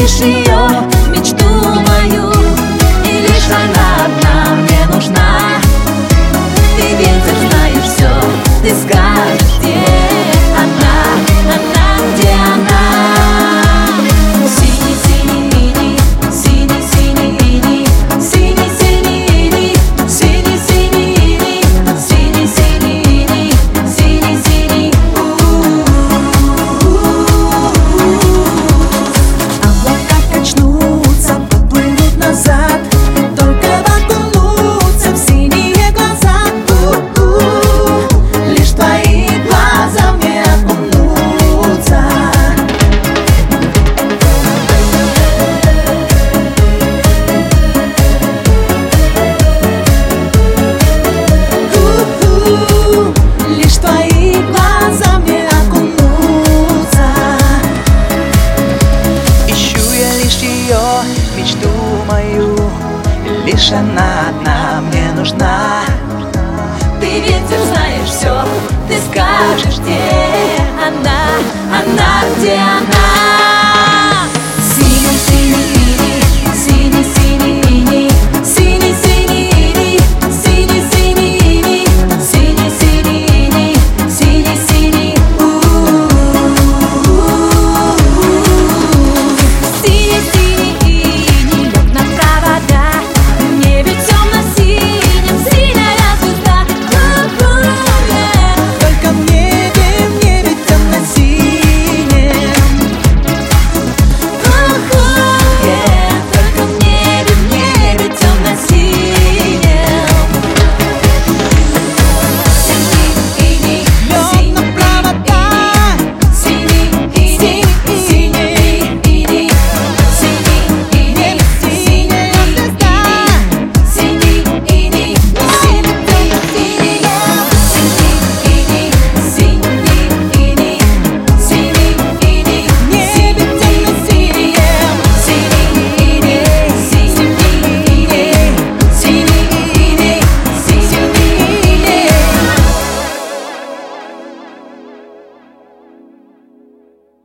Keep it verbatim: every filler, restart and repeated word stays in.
лишь ее, мечту мою, и лишь она одна мне нужна. Ты ветер, знаешь все, ты скажешь, где она, она, где она. Синий-синий иней, синий-синий иней, синий-синий иней, синий-синий иней, синий-синий иней, синий-синий. Облака качнутся, поплывут назад, и только окунутся в синие глаза. Лишь твои глаза мне окунутся. Лишь твои глаза мне окунутся. Ищу я лишь ее, мечту мою, лишь она одна мне нужна. Ты ветер, знаешь все, ты скажешь, где